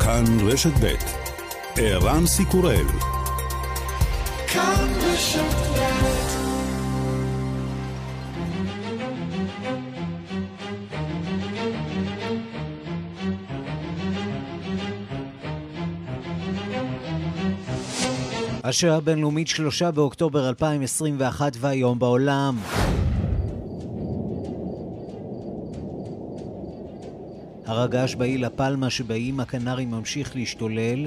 כאן רשת ב' ערן סיקורל. כאן רשת ב'. השעה הבינלאומית 3 באוקטובר 2021 והיום בעולם. הר הגעש באי לה פלמה שבאיים הקנרי ממשיך להשתולל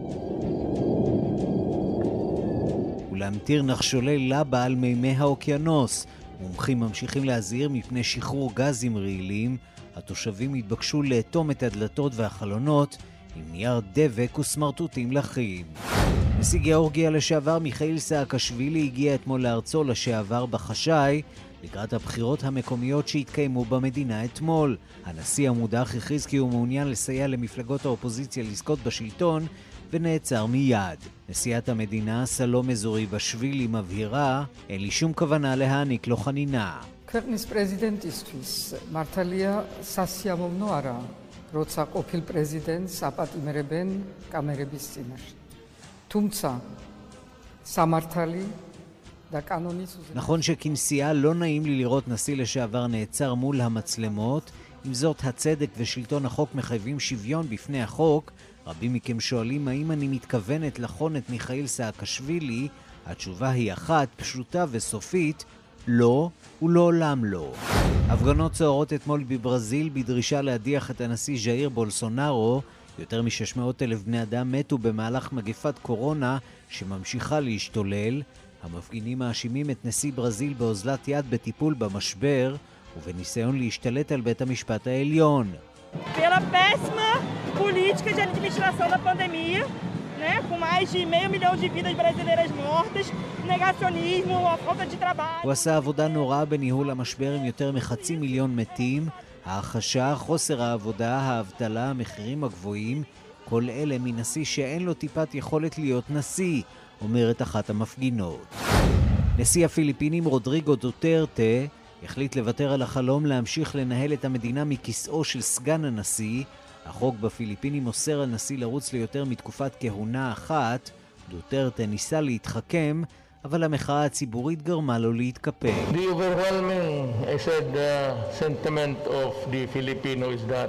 ולהמטיר נחשולי לבה על מימי האוקיינוס. מומחים ממשיכים להזהיר מפני שחרור גזים רעילים. התושבים התבקשו לאטום את הדלתות והחלונות עם נייר דבק וסמרטוטים לחיים. נשיא גיאורגיה לשעבר מיכאיל סאקשווילי הגיע אתמול לארצו לשעבר בחשאי לקראת הבחירות המקומיות שהתקיימו במדינה אתמול. הנשיא המודח הכריז כי הוא מעוניין לסייע למפלגות האופוזיציה לזכות בשלטון ונעצר מיד. נשיאת המדינה סלומה זוריבאשווילי מבהירה, אין לי שום כוונה להעניק לו חנינה. ქვეყნის პრეზიდენტისთვის მართალია სასიამოვნო არა, როცა ყოფილ პრეზიდენტს აპატიმრებენ კამერების წინაშე. თუმცა სამართალი და კანონის נכון שכנסייה לא נעים לי לראות נשיא לשעבר נעצר מול המצלמות, עם זאת הצדק ושלטון החוק מחייבים שוויון בפני החוק. רבים מכם שואלים האם אני מתכוונת לחון את מיכאיל סאקשווילי. התשובה היא אחת, פשוטה וסופית, לא ולעולם לא. הפגנות סוערות אתמול בברזיל בדרישה להדיח את הנשיא ז'איר בולסונארו. יותר מ-600,000 בני אדם מתו במהלך מגפת קורונה שממשיכה להשתולל. המפגינים מאשימים את נשיא ברזיל באוזלת יד בטיפול במשבר ובניסיון להשתלט על בית המשפט העליון. Pela péssima política de administração da pandemia, né, com mais de 500 milhão de vidas brasileiras mortas, negacionismo, a falta de trabalho. הוא עשה עבודה נוראה בניהול המשבר עם יותר מחצי מיליון מתים. ההחשה, חוסר העבודה, האבטלה, המחירים הגבוהים, כל אלה מנשיא שאין לו טיפת יכולת להיות נשיא, אומרת אחת המפגינות. נשיא הפיליפינים רודריגו דוטרטה החליט לוותר על החלום להמשיך לנהל את המדינה מכיסאו של סגן הנשיא. החוק בפיליפינים אוסר על נשיא לרוץ ליותר מתקופת כהונה אחת. דוטרטה ניסה להתחכם, אבל המחאה הציבורית גרמה לו להתקפל. The overwhelming, I said, sentiment of the Filipino is that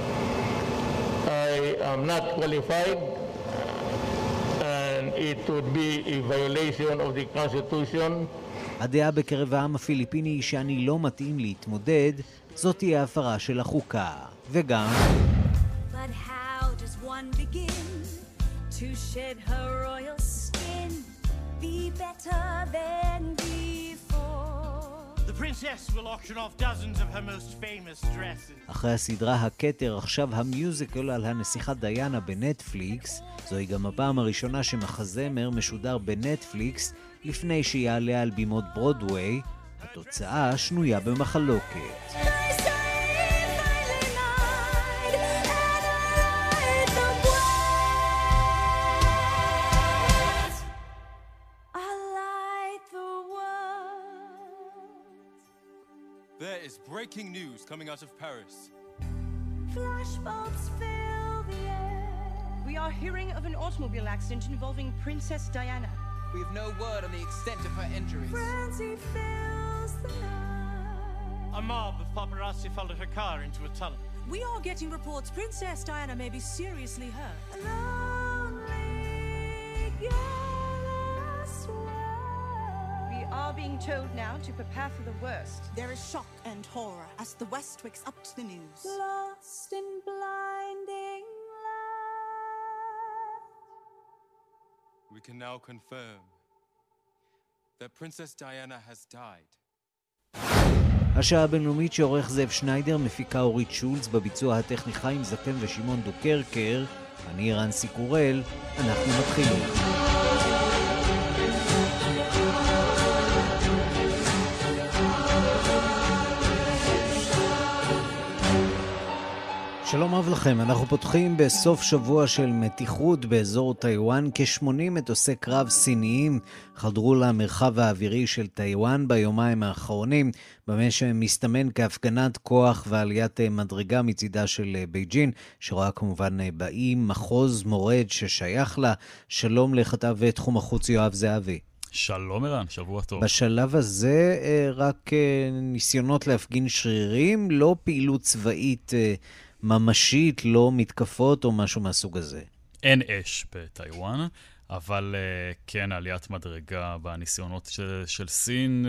I am not qualified and it would be a violation of the Constitution. הדעה בקרב העם הפיליפיני היא שאני לא מתאים להתמודד, זאת תהיה הפרה של החוקה. וגם But how does one begin to shed her royal skin? Be better than before. The princess will auction off dozens of her most famous dresses. אחרי הסדרה הכתר, עכשיו המיוזיקל על הנסיכה דיאנה בנטפליקס. זוהי גם הפעם הראשונה שמחזמר משודר בנטפליקס לפני שיעלה על בימות ברודווי. התוצאה שנויה במחלוקת. There is breaking news coming out of Paris. Flashbulbs fill the air. We are hearing of an automobile accident involving Princess Diana. We have no word on the extent of her injuries. Frenzy fills the night. A mob of paparazzi followed her car into a tunnel. We are getting reports Princess Diana may be seriously hurt. Lonely girl, I swear. We are being told now to prepare for the worst. There is shock and horror as the West wakes up to the news. Lost in blinding light. We can now confirm that Princess Diana has died. השעה הבינלאומית שעורך זאב שניידר, מפיקה אורית שולץ, בביצוע הטכני חיים זקן ושמעון דוקרקר. אני ערן סיקורל, אנחנו מתחילים. שלום רב לכם, אנחנו פותחים בסוף שבוע של מתיחות באזור טיואן. כ-80 מטוסי קרב סיניים חדרו למרחב האווירי של טיואן ביומיים האחרונים, במה שמסתמן כהפגנת כוח ועליית מדרגה מצידה של בייג'ין, שרואה כמובן באי מחוז מורד ששייך לה. שלום לכתב תחום החוץ יואב זהבי. שלום ערן, שבוע טוב. בשלב הזה רק ניסיונות להפגין שרירים, לא פעילות צבאית ממשית, לא מתקפות או משהו מהסוג הזה. אין אש בטיואן, אבל כן עליית מדרגה בניסיונות של סין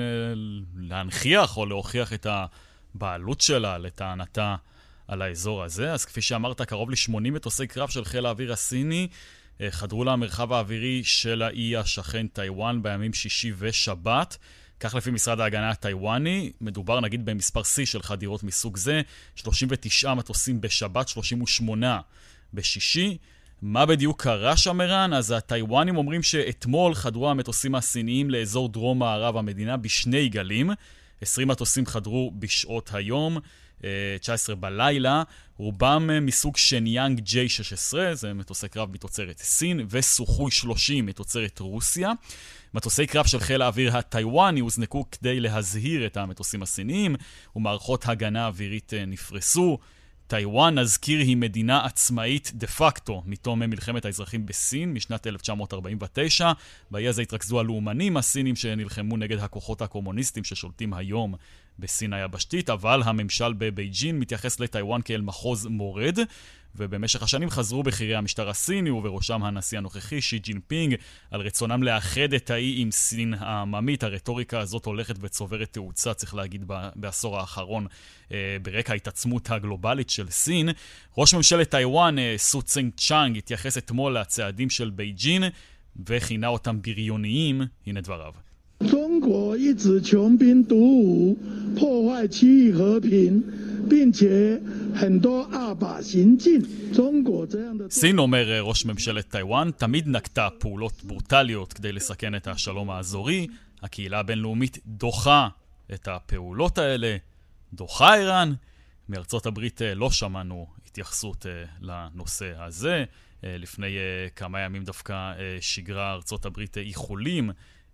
להנכיח או להוכיח את הבעלות שלה לטענתה על האזור הזה. אז כפי שאמרת, קרוב ל-80 מטוסי קרב של חיל האוויר הסיני חדרו למרחב האווירי של האי השכן טיואן בימים שישי ושבת. כך לפי משרד ההגנה הטיואני, מדובר נגיד במספר C של חדירות מסוג זה, 39 מטוסים בשבת, 38 בשישי. מה בדיוק קרה שם ערן? אז הטיואנים אומרים שאתמול חדרו המטוסים הסיניים לאזור דרום מערב המדינה בשני גלים. 20 מטוסים חדרו בשעות היום, 19 בלילה, רובם מסוג שניאנג J-16, זה מטוסי קרב מתוצרת סין, וסוחוי 30 מתוצרת רוסיה. מטוסי קרב של חיל האוויר הטיואני הוזנקו כדי להזהיר את המטוסים הסיניים, ומערכות הגנה אווירית נפרסו. טיואן, נזכיר, היא מדינה עצמאית דה פקטו מתום מלחמת האזרחים בסין משנת 1949. באי הזה התרכזו הלאומנים הסינים שנלחמו נגד הכוחות הקומוניסטים ששולטים היום בסין היבשתית, אבל הממשל בבייג'ין מתייחס לטיואן כאל מחוז מורד, ובמשך השנים חזרו בכירי המשטר הסיני ובראשם הנשיא הנוכחי שי ג'ינפינג על רצונם לאחד את האי עם סין העממית. הרטוריקה הזאת הולכת וצוברת תאוצה, צריך להגיד, בעשור האחרון ברקע ההתעצמות הגלובלית של סין. ראש ממשלת טיואן סו צינג צ'אנג התייחס אתמול לצעדים של בייג'ין וכינה אותם בריוניים. הנה דבריו. 中国一直穷兵黩武，破坏区域和平，并且很多恶法行径。中国这样的 סין, אומר ראש ממשלת טיואן, תמיד נקטה פעולות ברוטליות כדי לסכן את השלום האזורי. הקהילה הבינלאומית דוחה את הפעולות האלה. דוחה איראן. מארצות הברית לא שמענו התייחסות לנושא הזה. לפני כמה ימים דווקא שיגרה ארצות הברית איחולים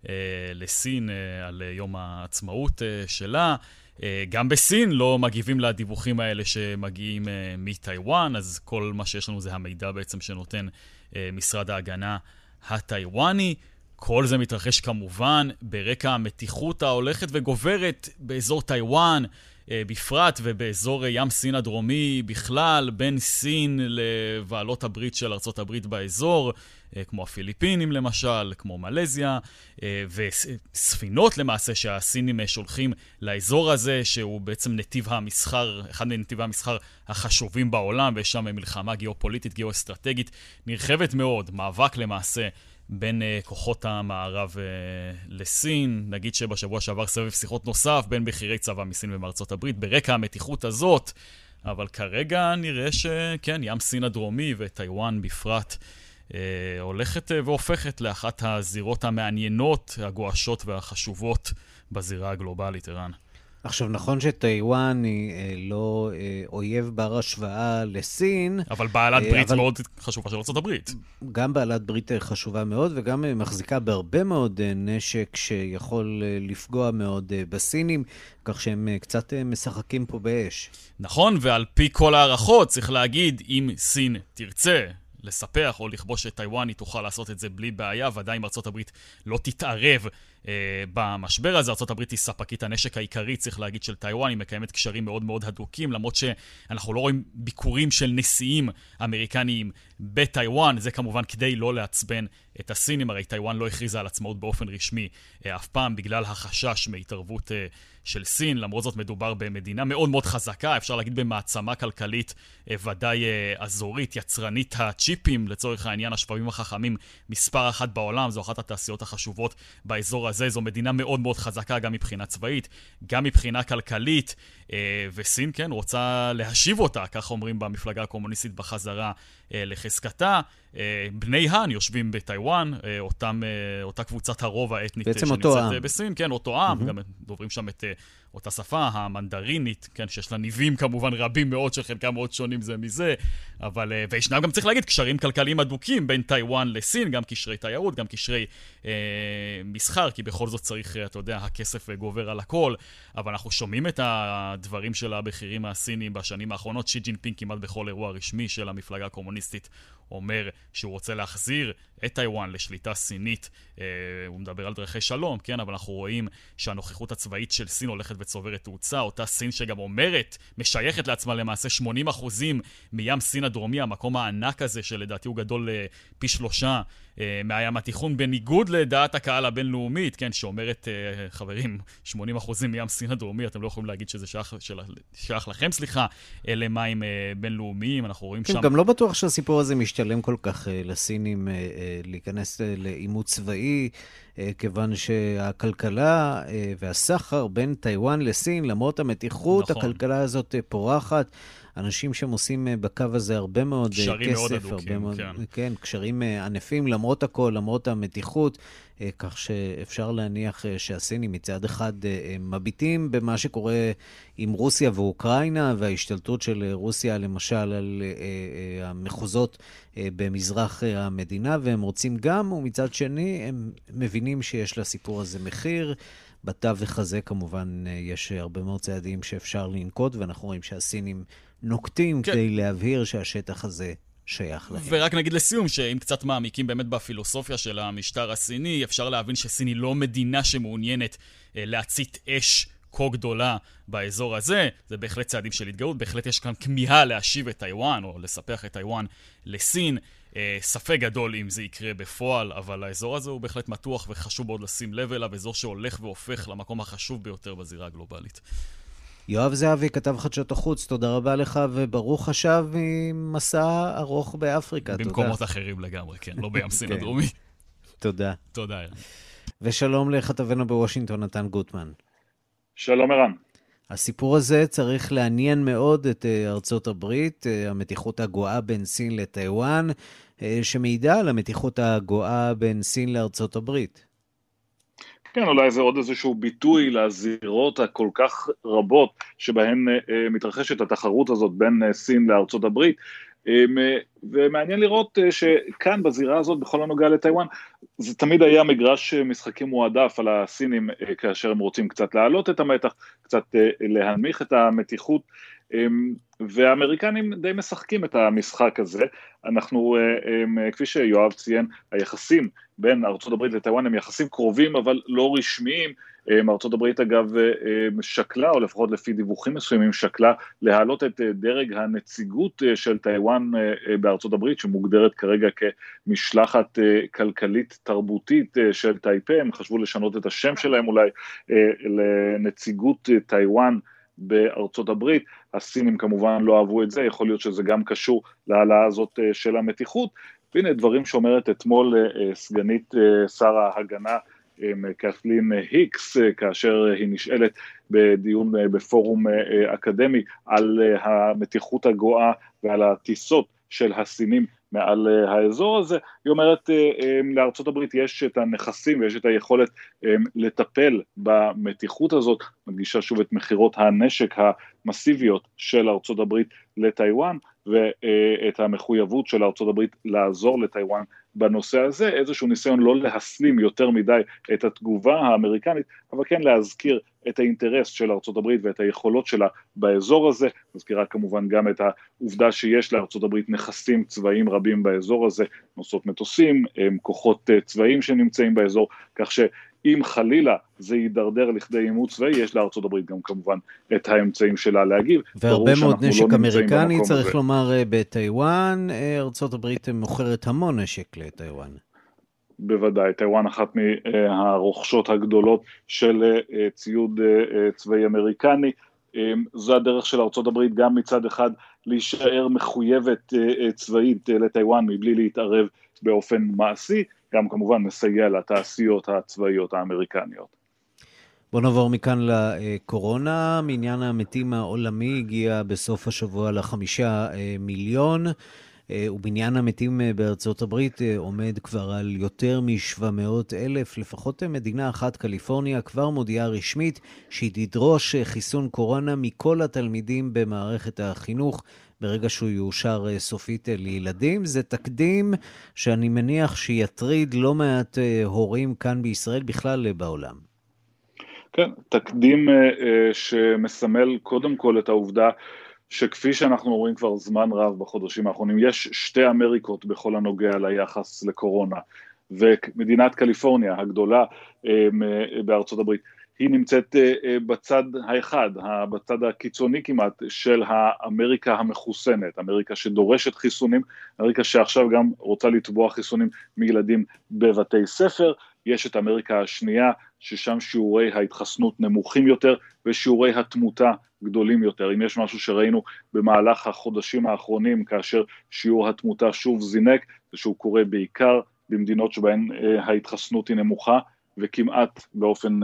לסין על יום העצמאות שלה. גם בסין לא מגיבים לדיווחים האלה שמגיעים מטיואן, אז כל מה שיש לנו זה המידע בעצם שנותן משרד ההגנה הטיואני. כל זה מתרחש כמובן ברקע המתיחות ההולכת וגוברת באזור טיואן בפרט ובאזור ים סין הדרומי בכלל, בין סין לבעלות הברית של ארצות הברית באזור, כמו הפיליפינים למשל, כמו מלזיה, וספינות למעשה שהסינים שולחים לאזור הזה, שהוא בעצם נתיב המסחר, אחד מנתיבי המסחר החשובים בעולם, ויש שם מלחמה גיאופוליטית, גיאו-אסטרטגית נרחבת מאוד, מאבק למעשה בין כוחות המערב לסין. נגיד שבשבוע שעבר סבב שיחות נוסף בין בכירי צבא מסין ומארצות הברית ברקע המתיחות הזאת, אבל כרגע נראה שכן, ים סין הדרומי וטיואן בפרט הולכת והופכת לאחת הזירות המעניינות, הגואשות והחשובות בזירה הגלובלית, ערן. עכשיו, נכון שטיואן היא לא אויב בר השוואה לסין, אבל בעלת ברית מאוד חשובה של ארצות הברית. גם בעלת ברית חשובה מאוד, וגם מחזיקה בהרבה מאוד נשק שיכול לפגוע מאוד בסינים, כך שהם קצת משחקים פה באש. נכון, ועל פי כל הערכות צריך להגיד, אם סין תרצה לספח או לכבוש את טיואן, היא תוכל לעשות את זה בלי בעיה, ודאי אם ארצות הברית לא תתערב במשבר הזה. ארצות הברית היא ספקית הנשק העיקרי, צריך להגיד, של טיואן. היא מקיימת קשרים מאוד מאוד הדוקים, למרות שאנחנו לא רואים ביקורים של נשיאים אמריקניים בטיואן. זה כמובן כדי לא לעצבן את הסינים, הרי טיואן לא הכריזה על עצמאות באופן רשמי אף פעם, בגלל החשש מהתערבות של סין. למרות זאת מדובר במדינה מאוד מאוד חזקה, אפשר להגיד במעצמה כלכלית ודאי אזורית, יצרנית הצ'יפים, לצורך העניין השבבים החכמים מספר אחת בעולם, זו אחת התעשיות החשובות באזור הזה. זו מדינה מאוד מאוד חזקה, גם מבחינה צבאית, גם מבחינה כלכלית, וסין כן רוצה להשיב אותה, כך אומרים במפלגה הקומוניסטית, בחזרה לחזקתה. בני האן יושבים בטיואן, אותה קבוצת הרוב האתנית בעצם אותו עם. בסין, כן, אותו עם, גם דוברים שם את אותה שפה, המנדרינית, כן, שיש לה ניבים כמובן רבים מאוד, שחלקם מאוד שונים זה מזה, אבל, וישנם גם צריך להגיד, קשרים כלכליים הדוקים בין טיואן לסין, גם קשרי תיירות, גם קשרי מסחר, כי בכל זאת צריך, אתה יודע, הכסף גובר על הכל, אבל אנחנו שומעים את הדברים של הבכירים הסינים בשנים האחרונות, שי ג'ינפינג כמעט בכל אירוע רשמי של המפלגה הקומוניסטית, אומר שהוא רוצה להחזיר את טיואן לשליטה סינית, הוא מדבר על דרכי שלום, כן, אבל אנחנו רואים שהנוכחות הצבאית של סין הולכת וצוברת תאוצה, אותה סין שגם אומרת, משייכת לעצמה למעשה 80% מים סין הדרומי, המקום הענק הזה שלדעתי הוא גדול פי 3 מהים התיכון, בניגוד לדעת הקהל הבינלאומית, כן, שאומרת, חברים, 80% מים סין הדרומי, אתם לא יכולים להגיד שזה שייך לכם, סליחה, אלה מים בינלאומיים, אנחנו רואים כן, שם... גם לא בטוח שהסיפור הזה משתלם כל כך לסינים להיכנס לאימות צבאי, כיוון שהכלכלה והסחר בין טיואן לסין, למרות המתיחות, נכון. הכלכלה הזאת פורחת, אנשים שהם עושים בקו הזה הרבה מאוד קשרים כסף, מאוד הדוקים, מאוד, כן. כן, קשרים ענפים למרות הכל, למרות המתיחות, כך שאפשר להניח שהסינים מצד אחד מביטים במה שקורה עם רוסיה ואוקראינה, וההשתלטות של רוסיה למשל על המחוזות במזרח המדינה, והם רוצים גם, ומצד שני הם מבינים שיש לסיפור הזה מחיר, בתווך הזה כמובן יש הרבה מאוד צעדים שאפשר לנקוט, ואנחנו רואים שהסינים נוקטים כן. כדי להבהיר שהשטח הזה שייך להם. ורק נגיד לסיום, שאם קצת מעמיקים באמת בפילוסופיה של המשטר הסיני, אפשר להבין שסין היא לא מדינה שמעוניינת להצית אש כה גדולה באזור הזה, זה בהחלט צעדים של התגאות, בהחלט יש כאן כמיהה להשיב את טיואן, או לספח את טיואן לסין, ספק גדול אם זה יקרה בפועל, אבל האזור הזה הוא בהחלט מתוח וחשוב מאוד לשים לב אליו, אזור שהולך והופך למקום החשוב ביותר בזירה הגלובלית. יואב זהבי, כתב חדשות החוץ, תודה רבה לך, וברוך השב ממסע ארוך באפריקה. במקומות אחרים לגמרי, כן, לא בים סין הדרומי. תודה. תודה, ערן. ושלום לכתבנו בוושינגטון, נתן גוטמן. שלום ערן. הסיפור הזה צריך לעניין מאוד את ארצות הברית, המתיחות הגואה בין סין לטיואן, שמעידה על המתיחות הגואה בין סין לארצות הברית. כן, אולי זה עוד איזשהו ביטוי לזירות הכל כך רבות שבהן מתרחשת התחרות הזאת בין סין לארצות הברית, ומעניין לראות שכאן בזירה הזאת בכל הנוגע לטיואן, זה תמיד היה מגרש משחקים מועדף על הסינים כאשר הם רוצים קצת להעלות את המתח, קצת להנמיך את המתיחות, והאמריקנים די משחקים את המשחק הזה. אנחנו, כפי שיואב ציין, היחסים בין ארצות הברית לטיואן הם יחסים קרובים אבל לא רשמיים. ארצות הברית אגב שקלה, או לפחות לפי דיווחים מסוימים שקלה, להעלות את דרג הנציגות של טיואן בארצות הברית, שמוגדרת כרגע כמשלחת כלכלית תרבותית של טייפה. הם חשבו לשנות את השם שלהם אולי לנציגות טיואן בארצות הברית. הסינים כמובן לא אהבו את זה, יכול להיות שזה גם קשור להעלאה הזאת של המתיחות. והנה דברים שאומרת אתמול סגנית שר ההגנה קת'לין היקס, כאשר היא נשאלת בדיון בפורום אקדמי על המתיחות הגואה ועל הטיסות של הסינים מעל האזור הזה. היא אומרת, לארצות הברית יש את הנכסים ויש את היכולת לטפל במתיחות הזאת, מדגישה שוב את מחירות הנשק המסיביות של ארצות הברית לטיואן, ואת המחויבות של ארצות הברית לעזור לטיואן בנושא הזה, איזשהו ניסיון לא להסלים יותר מדי את התגובה האמריקנית, אבל כן להזכיר את האינטרס של ארצות הברית ואת היכולות שלה באזור הזה. מזכירה כמובן גם את העובדה שיש לארצות הברית נכסים צבאיים רבים באזור הזה, נוסעות מטוסים, כוחות צבאיים שנמצאים באזור, כך שאם חלילה זה יידרדר לכדי אימות צבאי, יש לארצות הברית גם כמובן את האמצעים שלה להגיב. והרבה מאוד נשק אמריקני, צריך לומר, בטיואן, ארצות הברית מוכרת המון נשק לטיואן. בוודאי, טיואן אחת מהרוכשות הגדולות של ציוד צבאי אמריקני. זו הדרך של ארצות הברית גם מצד אחד להישאר מחויבת צבאית לטיואן מבלי להתערב באופן מעשי, גם כמובן מסייע לתעשיות הצבאיות האמריקניות. בוא נעבור מכאן לקורונה. מעניין המתים העולמי הגיע בסוף השבוע ל5 מיליון. ובניין המתים בארצות הברית עומד כבר על יותר מ-700,000. לפחות מדינה אחת, קליפורניה, כבר מודיעה רשמית שהיא תדרוש חיסון קורונה מכל התלמידים במערכת החינוך ברגע שהוא יאושר סופית לילדים. זה תקדים שאני מניח שיטריד לא מעט הורים כאן בישראל, בכלל בעולם. כן, תקדים שמסמל קודם כל את העובדה שכפי שאנחנו רואים כבר זמן רב בחודשים האחרונים, יש שתי אמריקות בכל הנוגע ליחס לקורונה, ומדינת קליפורניה הגדולה בארצות הברית, היא נמצאת בצד האחד, בצד הקיצוני כמעט של האמריקה המחוסנת, אמריקה שדורשת חיסונים, אמריקה שעכשיו גם רוצה לתבוע חיסונים מילדים בבתי ספר. יש את אמריקה השנייה ששם שיעורי ההתחסנות נמוכים יותר ושיעורי התמותה גדולים יותר. אם יש משהו שראינו במהלך החודשים האחרונים כאשר שיעור התמותה שוב זינק, זה שהוא קורה בעיקר במדינות שבהן ההתחסנות היא נמוכה, וכמעט באופן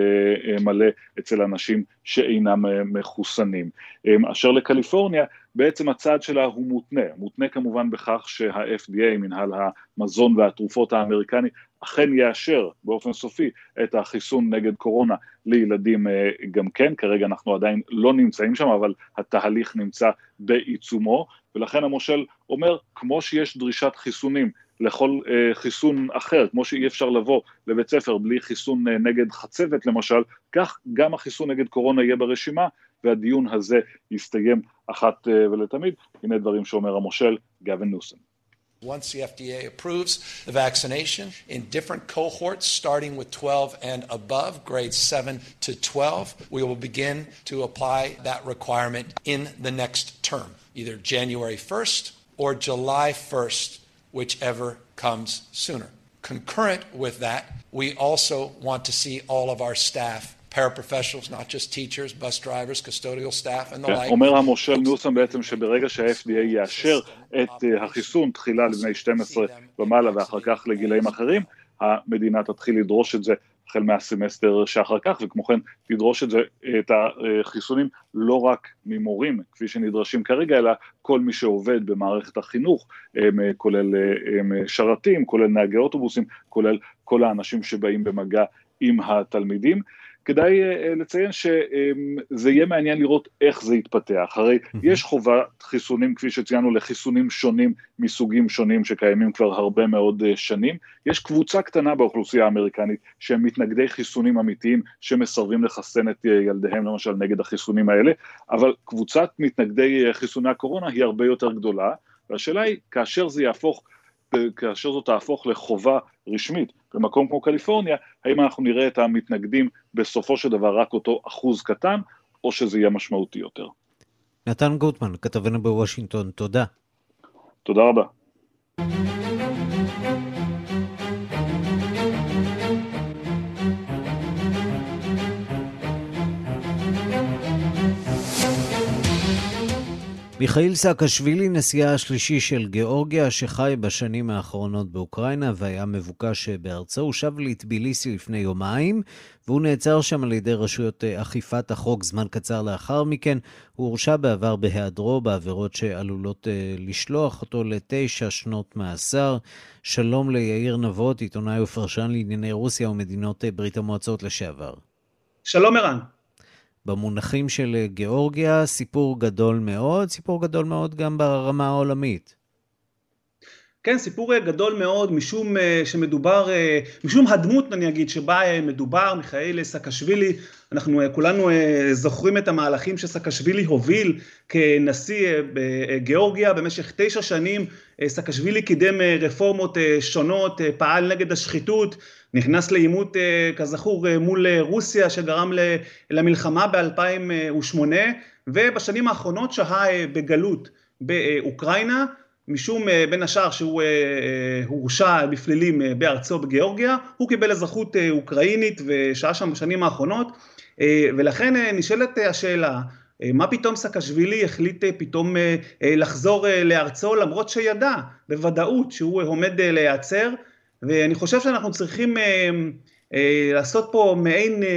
מלא אצל אנשים שאינם מחוסנים. אשר לקליפורניה, בעצם הצעד שלה הוא מותנה כמובן בכך שה-FDA, מנהל המזון והתרופות האמריקני, אכן יאשר באופן סופי את החיסון נגד קורונה לילדים גם כן. כרגע אנחנו עדיין לא נמצאים שם, אבל התהליך נמצא בעיצומו, ולכן המושל אומר, כמו שיש דרישת חיסונים לכל חיסון אחר, כמו שאי אפשר לבוא לבית ספר בלי חיסון נגד חצבת למשל, כך גם החיסון נגד קורונה יהיה ברשימה, והדיון הזה יסתיים אחת ולתמיד. הנה דברים שאומר המושל גאווין ניוסם. Once the FDA approves the vaccination in different cohorts, starting with 12 and above, grades 7 to 12, we will begin to apply that requirement in the next term, either January 1st or July 1st, whichever comes sooner. Concurrent with that, we also want to see all of our staff, paraprofessionals, not just teachers, bus drivers, custodial staff and the like. אומר המושל ניוסם בעצם שברגע שה-FDA יאשר את החיסון תחילה לבני 12 ומעלה ואחר כך לגילאים אחרים, המדינה תתחיל לדרוש את זה החל מהסמסטר שאחר כך, וכמו כן תדרוש את זה, את החיסונים לא רק ממורים כפי שנדרשים כרגע, אלא כל מי שעובד במערכת החינוך, כולל שרתים, כולל נהגי אוטובוסים, כולל כל האנשים שבאים במגע עם התלמידים. כדאי לציין שזה יהיה מעניין לראות איך זה יתפתח. הרי יש חובת חיסונים, כפי שציינו, לחיסונים שונים מסוגים שונים שקיימים כבר הרבה מאוד שנים. יש קבוצה קטנה באוכלוסייה האמריקנית שהם מתנגדי חיסונים אמיתיים שמסרבים לחסן את ילדיהם למשל נגד החיסונים האלה, אבל קבוצת מתנגדי חיסוני הקורונה היא הרבה יותר גדולה, והשאלה היא כאשר זאת תהפוך לחובה רשמית במקום כמו קליפורניה, האם אנחנו נראה את המתנגדים בסופו של דבר רק אותו אחוז קטן, או שזה יהיה משמעותי יותר. נתן גוטמן, כתבנו בוושינגטון, תודה. תודה רבה. מיכאיל סאקשווילי, נשיאה השלישי של גיאורגיה, שחי בשנים האחרונות באוקראינה והיה מבוקש בארצו, הוא שב לטביליסי לפני יומיים, והוא נעצר שם על ידי רשויות אכיפת החוק זמן קצר לאחר מכן. הוא הורשע בעבר בהיעדרו בעבירות שעלולות לשלוח אותו ל9 שנות מאסר. שלום ליאיר נבות, עיתונאי ופרשן לענייני רוסיה ומדינות ברית המועצות לשעבר. שלום ערן. במונחים של גיאורגיה, סיפור גדול מאוד גם ברמה העולמית. כן, סיפור גדול מאוד, משום שמדובר, משום הדמות, אני אגיד, שבה מדובר, מיכאיל סאקשווילי. אנחנו כולנו זוכרים את המהלכים שסאקשווילי הוביל כנשיא בגיאורגיה. במשך 9 שנים סאקשווילי קידם רפורמות שונות, פעל נגד השחיתות, נכנס לעימות כזכור מול רוסיה שגרם למלחמה ב-2008, ובשנים האחרונות שהה בגלות באוקראינה, משום בין השאר שהוא הורשע בפלילים בארצו בגיאורגיה, הוא קיבל אזרחות אוקראינית ושהה שם בשנים האחרונות, ולכן נשאלת השאלה, מה פתאום סאקשווילי החליט פתאום לחזור לארצו, למרות שידע בוודאות שהוא עומד להיעצר. ואני חושב שאנחנו צריכים לעשות פה מעין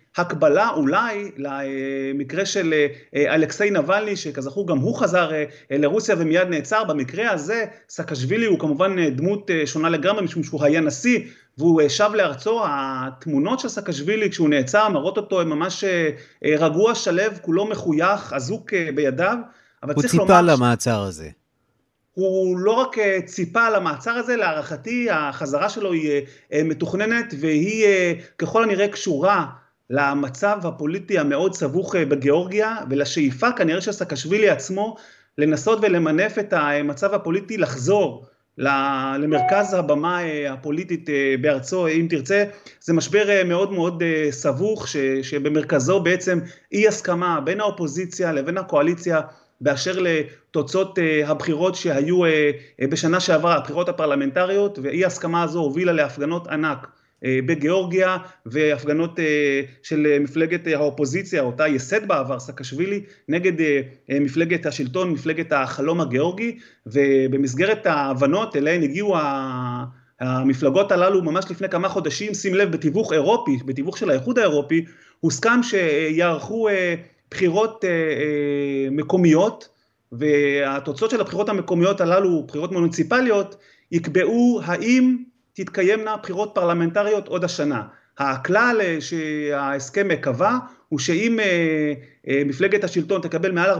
הקבלה אולי למקרה של אלכסיי נבלני, שכזכור גם הוא חזר לרוסיה ומיד נעצר. במקרה הזה סאקשווילי הוא כמובן דמות שונה לגמרי, משום שהוא היה נשיא והוא שב לארצו. התמונות של סאקשווילי כשהוא נעצר מראות אותו ממש רגוע, שלב, כולו מחוייך, אזוק בידיו. הוא ציפה למעצר הזה. הוא לא רק ציפה על המעצר הזה, להערכתי החזרה שלו היא מתוכננת, והיא ככל הנראה קשורה למצב הפוליטי המאוד סבוך בגיאורגיה, ולשאיפה כנראה של סאקשווילי עצמו לנסות ולמנף את המצב הפוליטי, לחזור למרכז הבמה הפוליטית בארצו, אם תרצה. זה משבר מאוד מאוד סבוך, שבמרכזו בעצם אי הסכמה בין האופוזיציה לבין הקואליציה, באשר לתוצאות הבחירות שהיו בשנה שעברה, הבחירות הפרלמנטריות, ואי הסכמה הזו הובילה להפגנות ענק בגיאורגיה, והפגנות של מפלגת האופוזיציה, אותה יסד בעבר סאקשווילי, נגד מפלגת השלטון, מפלגת החלום הגיאורגי. ובמסגרת ההבנות אליהן הגיעו המפלגות הללו ממש לפני כמה חודשים, שים לב, בתיווך אירופי, בתיווך של האיחוד האירופי, הוסכם שיערכו בחירות מקומיות, והתוצאות של הבחירות המקומיות הללו, בחירות מוניציפליות, יקבעו האם תתקיימנה בחירות פרלמנטריות עוד השנה. הכלל שההסכם קבע הוא שאם מפלגת השלטון תקבל מעל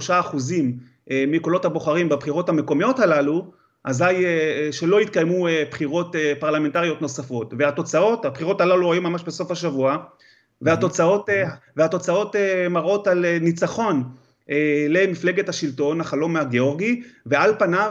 43% מקולות הבוחרים בבחירות המקומיות הללו, אזי שלא יתקיימו בחירות פרלמנטריות נוספות. והתוצאות, הבחירות הללו היו ממש בסוף השבוע, והתוצאות מראות על ניצחון למפלגת השלטון, החלום הגיאורגי, ועל פניו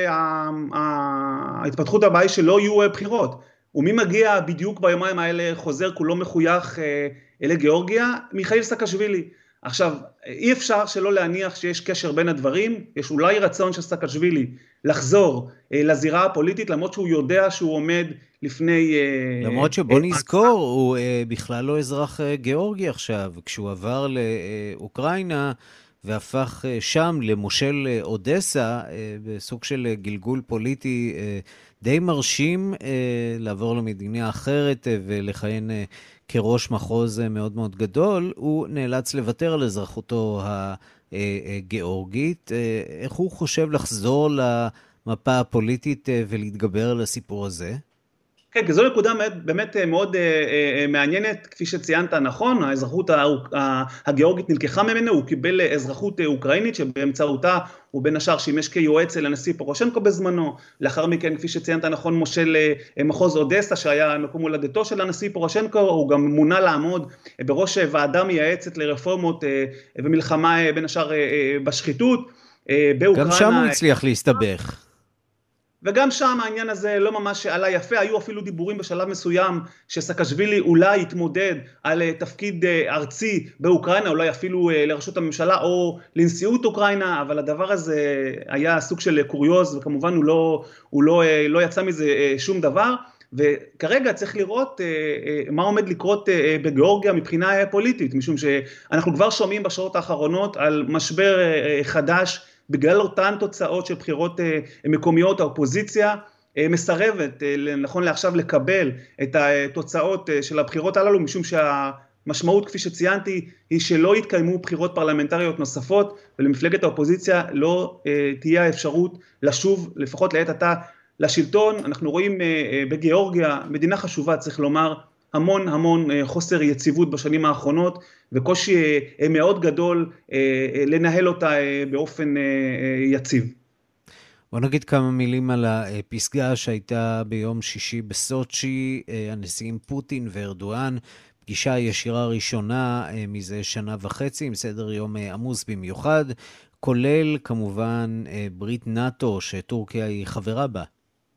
ההתפתחות הבאה היא שלא יהיו בחירות. ומי מגיע בדיוק ביומיים האלה, חוזר כולו מחוייך לגיאורגיה? מיכאיל סאקשווילי. עכשיו, אי אפשר שלא להניח שיש קשר בין הדברים, יש אולי רצון של סאקשווילי לחזור לזירה הפוליטית, למרות שהוא יודע שהוא עומד לפני... למרות שבוא נזכור, הוא בכלל לא אזרח גיאורגי עכשיו, כשהוא עבר לאוקראינה והפך שם למושל אודסה, בסוג של גלגול פוליטי די מרשים, לעבור למדינה אחרת ולכהן כראש מחוז מאוד מאוד גדול, הוא נאלץ לוותר על אזרחותו הגיאורגית. איך הוא חושב לחזור למפה הפוליטית ולהתגבר על הסיפור הזה? כן, זו נקודה באמת מאוד מעניינת, כפי שציינת נכון, האזרחות הגיאורגית נלקחה ממנו, הוא קיבל אזרחות אוקראינית שבאמצעותה הוא בין השאר שימש כיועץ לנשיא פורושנקו בזמנו, לאחר מכן כפי שציינת נכון מושל מחוז אודסה שהיה מקום הולדתו של הנשיא פורושנקו, הוא גם מונה לעמוד בראש ועדה מייעצת לרפורמות ומלחמה בין השאר בשחיתות באוקראינה. גם שם הוא הצליח להסתבך. וגם שם העניין הזה לא ממש עלה יפה, היו אפילו דיבורים בשלב מסוים שסאקשווילי אולי יתמודד על תפקיד ארצי באוקראינה, אולי אפילו לראשות הממשלה או לנשיאות אוקראינה, אבל הדבר הזה היה סוג של קוריוז, וכמובן הוא לא יצא מזה שום דבר. וכרגע צריך לראות מה עומד לקרות בגיאורגיה מבחינה פוליטית, משום שאנחנו כבר שומעים בשעות האחרונות על משבר חדש, בגלל אותן תוצאות של בחירות מקומיות. האופוזיציה מסרבת נכון לעכשיו לקבל את התוצאות של הבחירות הללו, משום שהמשמעות כפי שציינתי היא שלא יתקיימו בחירות פרלמנטריות נוספות, ולמפלגת האופוזיציה לא תהיה האפשרות לשוב לפחות לעת עתה לשלטון. אנחנו רואים בגיאורגיה, מדינה חשובה צריך לומר, המון חוסר יציבות בשנים האחרונות, וקושי מאוד גדול לנהל אותה באופן יציב. בוא נגיד כמה מילים על הפסגה שהייתה ביום שישי בסוצ'י, הנשיאים פוטין וארדואן, פגישה ישירה ראשונה מזה שנה וחצי, עם סדר יום עמוס במיוחד, כולל כמובן ברית נאטו שטורקיה היא חברה בה.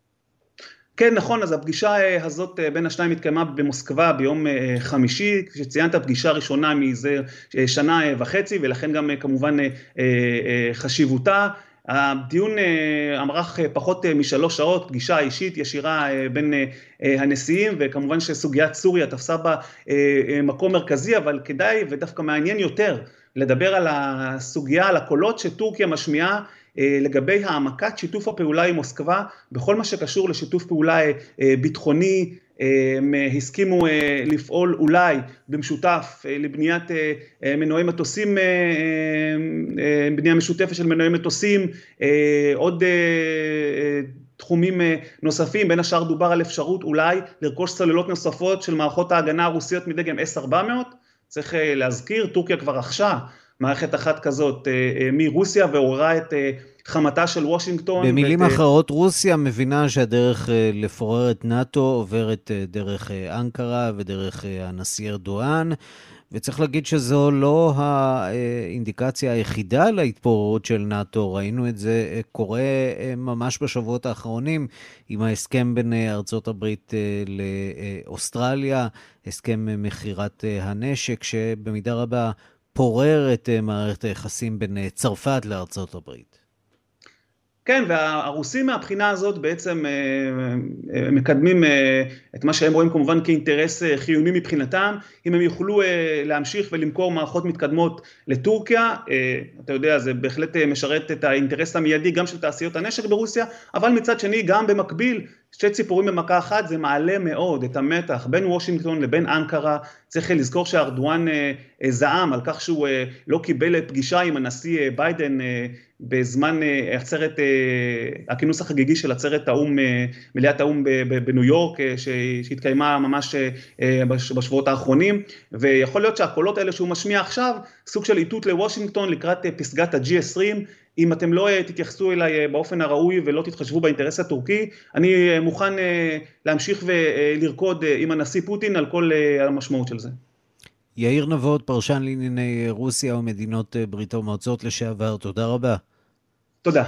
כן, נכון, אז הפגישה הזאת בין השניים התקיימה במוסקבה ביום חמישי, כפי שציינת, פגישה ראשונה מזה שנה וחצי, ולכן גם כמובן חשיבותה. הדיון אמרך פחות מ3 שעות, פגישה אישית ישירה בין הנשיאים, וכמובן שסוגיית סוריה תפסה בה מקום מרכזי, אבל כדאי ודווקא מעניין יותר לדבר על הסוגיה, על הקולות שטורקיה משמיעה לגבי העמקת שיתוף הפעולה עם מוסקבה, בכל מה שקשור לשיתוף פעולה ביטחוני, הם הסכימו לפעול אולי במשותף לבניית מנועי מטוסים, בנייה משותפת של מנועי מטוסים, עוד תחומים נוספים, בין השאר דובר על אפשרות אולי לרכוש סוללות נוספות של מערכות ההגנה הרוסיות מדגם S-400, צריך להזכיר, טורקיה כבר רכשה מערכת אחת כזאת מרוסיה ועוררה את חמתה של וושינגטון. במילים אחרות, רוסיה מבינה שהדרך לפורר את נאטו עוברת דרך אנקרה ודרך הנשיא ארדואן, וצריך להגיד שזו לא האינדיקציה היחידה להתפוררות של נאטו. ראינו את זה קורה ממש בשבועות האחרונים עם ההסכם בין ארצות הברית לאוסטרליה, הסכם מחירת הנשק שבמידה רבה פורר את מערכת היחסים בין צרפת לארצות הברית. כן, והרוסים מהבחינה הזאת בעצם מקדמים את מה שהם רואים כמובן כאינטרס חיוני מבחינתם, אם הם יוכלו להמשיך ולמכור מערכות מתקדמות לטורקיה, אתה יודע, זה בהחלט משרת את האינטרס המיידי גם של תעשיות הנשק ברוסיה, אבל מצד שני גם במקביל, שתי ציפורים במכה אחת, זה מעלה מאוד את המתח בין וושינגטון לבין אנקרה. צריך לזכור שארדואן זעם על כך שהוא לא קיבל פגישה עם הנשיא ביידן בזמן הכינוס החגיגי של עצרת האום, מליאת האום בניו יורק, שהתקיימה ממש בשבועות האחרונים, ויכול להיות שהקולות האלה שהוא משמיע עכשיו, סוג של איתות לוושינגטון לקראת פסגת ה-G20, אם אתם לא תתייחסו אליי באופן הראוי ולא תתחשבו באינטרס הטורקי, אני מוכן להמשיך ולרקוד עם הנשיא פוטין על כל המשמעות של זה. יאיר נבות, פרשן לענייני רוסיה ומדינות ברית המועצות לשעבר, תודה רבה. תודה.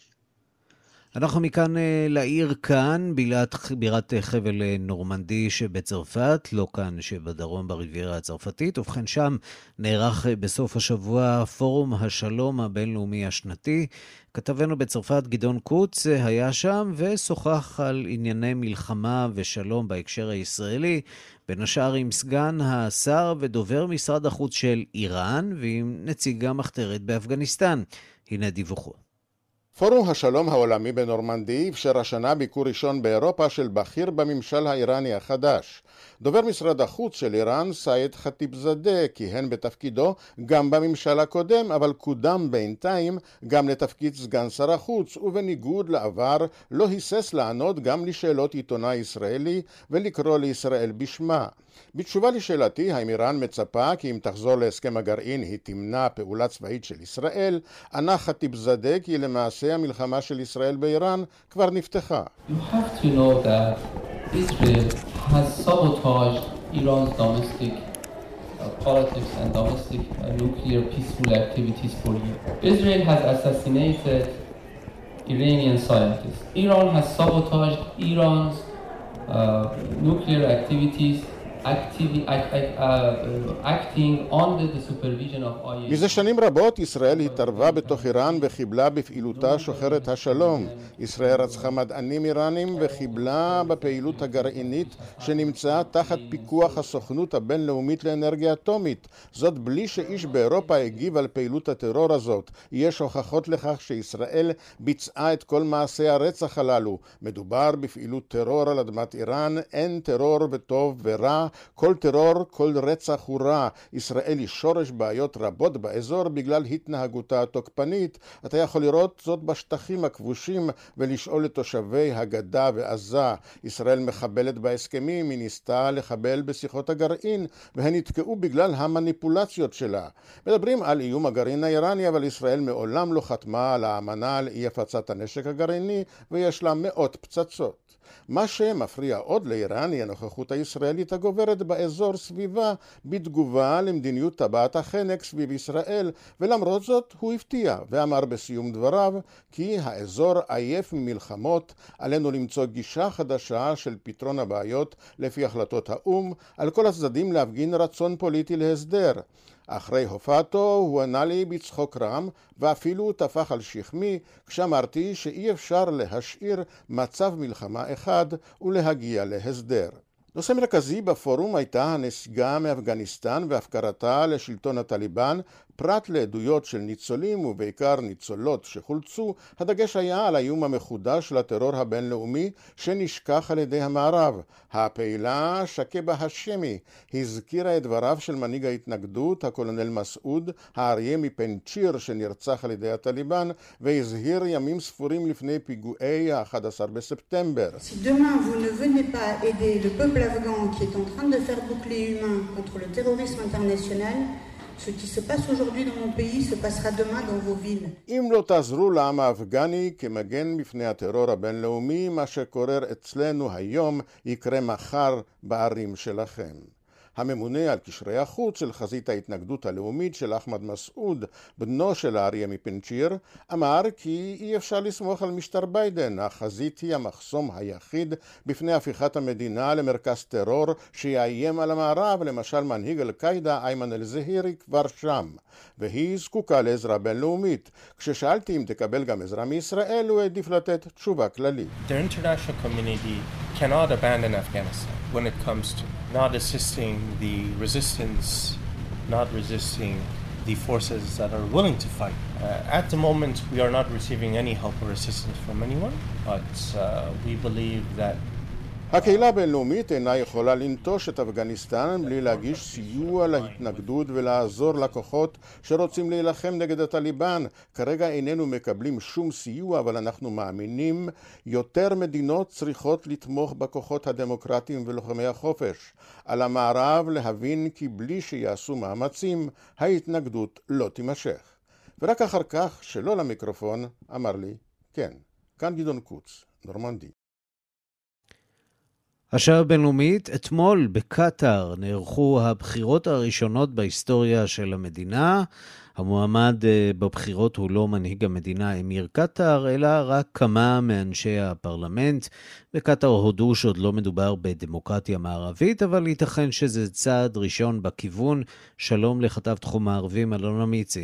אנחנו מכאן לעיר כאן, בירת חבל נורמנדי שבצרפת, לא כאן שבדרום בריביירה הצרפתית, ובכן שם נערך בסוף השבוע פורום השלום הבינלאומי השנתי. כתבנו בצרפת גדעון קוץ היה שם ושוחח על ענייני מלחמה ושלום בהקשר הישראלי, בין השאר עם סגן השר ודובר משרד החוץ של איראן ועם נציג המחתרת באפגניסטן. הנה דיווחו. פורום השלום העולמי בנורמנדי אפשר השנה ביקור ראשון באירופה של בכיר בממשל האיראני החדש. דובר משרד החוץ של איראן, סייד חטיבזאדה, כיהן בתפקידו גם בממשל הקודם, אבל קודם בינתיים גם לתפקיד סגן שר החוץ, ובניגוד לעבר לא היסס לענות גם לשאלות עיתונאי ישראלי ולקרוא לישראל בשמה. בתשובה לשאלתי, האם איראן מצפה כי אם תחזור להסכם הגרעין היא תמנע פעולה צבאית של ישראל, ענה חטיבזאדה כי למעשה המלחמה של ישראל באיראן כבר נפתחה. You have to know that Israel has sabotaged Iran's domestic politics and domestic nuclear peaceful activities for years. Israel has assassinated Iranian scientists. Iran has sabotaged Iran's nuclear activities, acting under the supervision of IAEA. מזה שנים רבות ישראל התערבה בתוך איראן וחיבלה בפעילותה שוחרת השלום. ישראל רצחה מדענים איראנים וחיבלה בפעילות הגרעינית שנמצאה תחת פיקוח הסוכנות הבינלאומית לאנרגיה אטומית. זאת בלי שאיש באירופה הגיב על פעילות הטרור הזאת. יש הוכחות לכך שישראל ביצעה את כל מעשי הרצח הללו. מדובר בפעילות טרור על אדמת איראן, אין טרור וטוב ורע. כל טרור, כל רצח הוא רע. ישראל היא שורש בעיות רבות באזור בגלל התנהגותה התוקפנית. אתה יכול לראות זאת בשטחים הכבושים ולשאול את תושבי הגדה ועזה. ישראל מחבלת בהסכמים, היא ניסתה לחבל בשיחות הגרעין, והן נתקעו בגלל המניפולציות שלה. מדברים על איום הגרעין האיראני, אבל ישראל מעולם לא חתמה על האמנה על אי הפצת הנשק הגרעיני, ויש לה מאות פצצות. מה שמפריע עוד לאיראן היא הנוכחות הישראלית הגוברת באזור סביבה בתגובה למדיניות טבעת החנק סביב ישראל, ולמרות זאת הוא הפתיע ואמר בסיום דבריו כי האזור עייף ממלחמות, עלינו למצוא גישה חדשה של פתרון הבעיות לפי החלטות האום, על כל הצדדים להפגין רצון פוליטי להסדר. אחרי הופעתו הוא ענה לי בצחוק רם ואפילו טפח על שכמי כשאמרתי שאי אפשר להשאיר מצב מלחמה אחד ולהגיע להסדר. נושא מרכזי בפורום הייתה הנסיגה מאפגניסטן והפקרתה לשלטון הטליבן, פרט לעדויות של ניצולים ובעיקר ניצולות שחולצו, הדגש היה על האיום המחודש של הטרור הבינלאומי שנשכח על ידי המערב. הפעילה שקבה השמי הזכירה את דבריו של מנהיג ההתנגדות, הקולונל מסעוד, האריה מפנצ'יר שנרצח על ידי הטליבן, והזהיר ימים ספורים לפני פיגועי ה-11 בספטמבר. Si demain vous ne venez pas aider le peuple afghan qui est en train de faire bouclier humain contre le terrorisme international, ce qui se passe aujourd'hui dans mon pays se passera demain dans vos villes. אם לא תעזרו לעם האפגני כמגן בפני הטרור הבינלאומי, מה שקורר אצלנו היום יקרה מחר בערים שלכם. הממונה על קשרי החוץ של חזית ההתנגדות הלאומית של אחמד מסעוד, בנו של האריה מפנצ'יר, אמר כי אי אפשר לסמוך על משטר ביידן. החזית היא המחסום היחיד בפני הפיכת המדינה למרכז טרור שיאיים על המערב, למשל מנהיג אל-קאידה איימן אל-זהירי כבר שם, והיא זקוקה לעזרה בינלאומית. כששאלתי אם תקבל גם עזרה מישראל, הוא העדיף לתת תשובה כללית. The international community cannot abandon Afghanistan when it comes to not assisting the resistance, not resisting the forces that are willing to fight. At the moment, we are not receiving any help or assistance from anyone, but we believe that הקהילה הבינלאומית אינה יכולה לנטוש את אפגניסטן בלי להגיש סיוע להתנגדות ולעזור לכוחות שרוצים להילחם נגד הטליבן. כרגע איננו מקבלים שום סיוע, אבל אנחנו מאמינים יותר מדינות צריכות לתמוך בכוחות הדמוקרטיים ולוחמי החופש. על המערב להבין כי בלי שיעשו מאמצים, ההתנגדות לא תימשך. ורק אחר כך, שלא למיקרופון, אמר לי, כן, כאן גדעון קוץ, נורמנדי. השעה הבינלאומית, אתמול בקטר נערכו הבחירות הראשונות בהיסטוריה של המדינה. המועמד בבחירות הוא לא מנהיג המדינה אמיר קטר, אלא רק כמה מאנשי הפרלמנט. בקטר הודו שעוד לא מדובר בדמוקרטיה מערבית, אבל ייתכן שזה צעד ראשון בכיוון. שלום לכתב תחום הערבים, אלון אמיצי.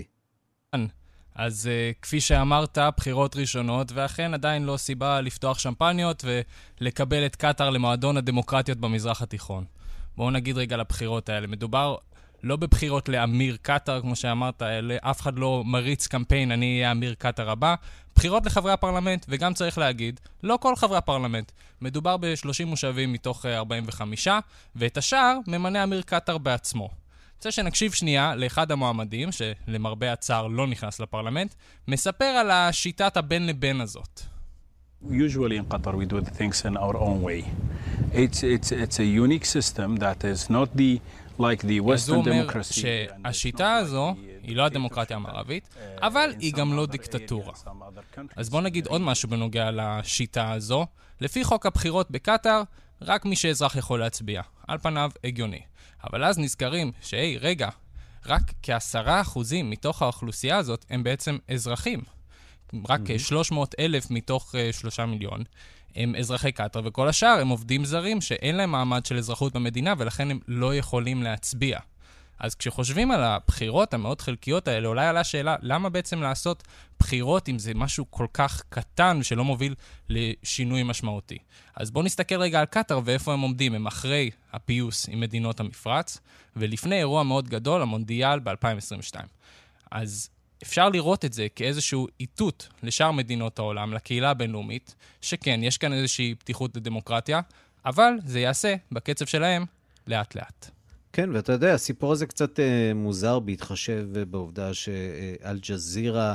אז כפי שאמרת, בחירות ראשונות, ואכן עדיין לא סיבה לפתוח שמפניות ולקבל את קטר למועדון הדמוקרטיות במזרח התיכון. בואו נגיד רגע לבחירות האלה. מדובר לא בבחירות לאמיר קטר, כמו שאמרת, אף אחד לא מריץ קמפיין, אני אהיה אמיר קטר הבא. בחירות לחברי הפרלמנט, וגם צריך להגיד, לא כל חברי הפרלמנט. מדובר ב-30 מושבים מתוך 45, ואת השאר ממנה אמיר קטר בעצמו. רוצה שנקשיב שנייה לאחד המועמדים, שלמרבה הצער לא נכנס לפרלמנט, מספר על השיטת הבין לבין הזאת. Usually in Qatar we do the things in our own way. It's a unique system that is not like the Western democracy. אז הוא אומר שהשיטה הזו היא לא הדמוקרטיה המערבית, אבל היא גם לא דיקטטורה. אז בוא נגיד עוד משהו בנוגע לשיטה הזו. לפי חוק הבחירות בקטר, רק מי שאזרח יכול להצביע. על פניו הגיוני. אבל אז נזכרים רגע, רק כ10% מתוך האוכלוסייה הזאת הם בעצם אזרחים. רק 300,000 מתוך 3 מיליון הם אזרחי קטר, וכל השאר הם עובדים זרים שאין להם מעמד של אזרחות במדינה, ולכן הם לא יכולים להצביע. אז כשחושבים על הבחירות המאוד חלקיות האלה, אולי עלה שאלה, למה בעצם לעשות בחירות אם זה משהו כל כך קטן שלא מוביל לשינוי משמעותי? אז בואו נסתכל רגע על קטר ואיפה הם עומדים. הם אחרי הפיוס עם מדינות המפרץ, ולפני אירוע מאוד גדול, המונדיאל ב-2022. אז אפשר לראות את זה כאיזשהו איתות לשאר מדינות העולם, לקהילה הבינלאומית, שכן, יש כאן איזושהי פתיחות לדמוקרטיה, אבל זה יעשה בקצב שלהם לאט לאט. כן, ואתה יודע, הסיפור הזה קצת מוזר בהתחשב בעובדה שאל-ג'זירה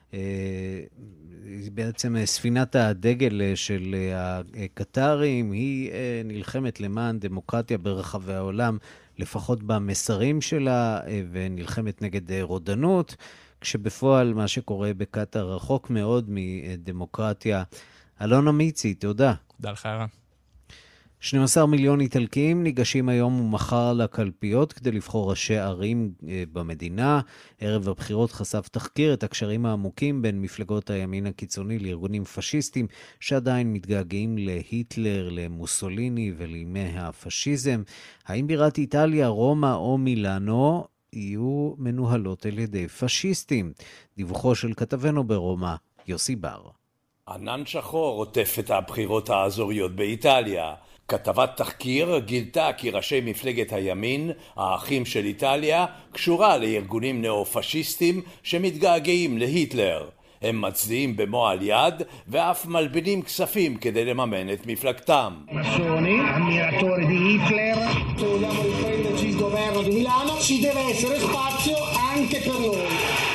בעצם ספינת הדגל של הקטרים, היא נלחמת למען דמוקרטיה ברחבי העולם, לפחות במסרים שלה, ונלחמת נגד רודנות, כשבפועל מה שקורה בקטר רחוק מאוד מדמוקרטיה. אלון אמיצי, תודה. תודה לך, ערן. 12 מיליון איטלקים ניגשים היום ומחר לקלפיות כדי לבחור ראשי ערים במדינה. ערב הבחירות חשף תחקיר את הקשרים העמוקים בין מפלגות הימין הקיצוני לארגונים פשיסטים שעדיין מתגעגעים להיטלר, למוסוליני ולימי הפשיזם. האם בירת איטליה, רומא או מילאנו יהיו מנוהלות על ידי פשיסטים? דיווחו של כתבנו ברומא, יוסי בר. ענן שחור עוטף את הבחירות האזוריות באיטליה. כתבת תחקיר גילתה כי ראשי מפלגת הימין, האחים של איטליה, קשורה לארגונים נאו-פשיסטים שמתגעגעים להיטלר. הם מצדיעים במועל יד ואף מלבינים כספים כדי לממן את מפלגתם. Massoni, ammiratore di Hitler, vogliamo riprenderci il governo di Milano, ci deve essere spazio anche per noi.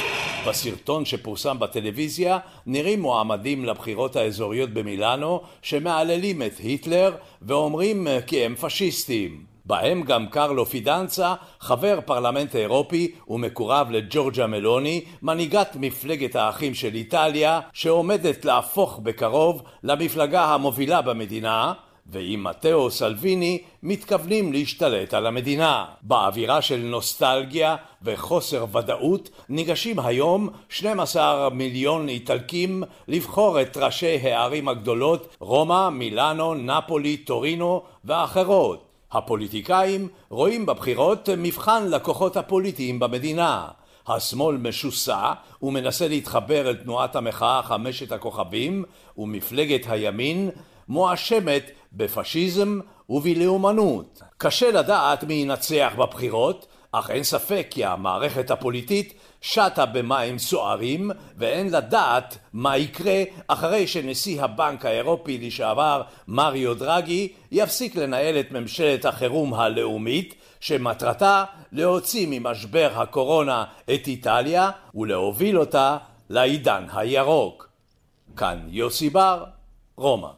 בסרטון שפורסם בטלוויזיה נראים מועמדים לבחירות האזוריות במילאנו שמעללים את היטלר ואומרים כי הם פשיסטים. בהם גם קרלו פידנצה, חבר פרלמנט אירופי ומקורב לג'ורג'ה מלוני, מנהיגת מפלגת האחים של איטליה, שעומדת להפוך בקרוב למפלגה המובילה במדינה, ועם מתאו סלוויני מתכוונים להשתלט על המדינה. באווירה של נוסטלגיה וחוסר ודאות ניגשים היום 12 מיליון איטלקים לבחור את ראשי הערים הגדולות רומא, מילאנו, נפולי, טורינו ואחרות. הפוליטיקאים רואים בבחירות מבחן לכוחות הפוליטיים במדינה. השמאל משוסע ומנסה להתחבר אל תנועת המחאה 5 הכוכבים, ומפלגת הימין מואשמת בפשיזם ובלאומנות. קשה לדעת מי ינצח בבחירות, אך אין ספק כי המערכת הפוליטית שטה במים סוערים, ואין לדעת מה יקרה אחרי שנשיא הבנק האירופי לשעבר מריו דרגי יפסיק לנהל את ממשלת החירום הלאומית, שמטרתה להוציא ממשבר הקורונה את איטליה ולהוביל אותה לעידן הירוק. כאן יוסי בר, רומא.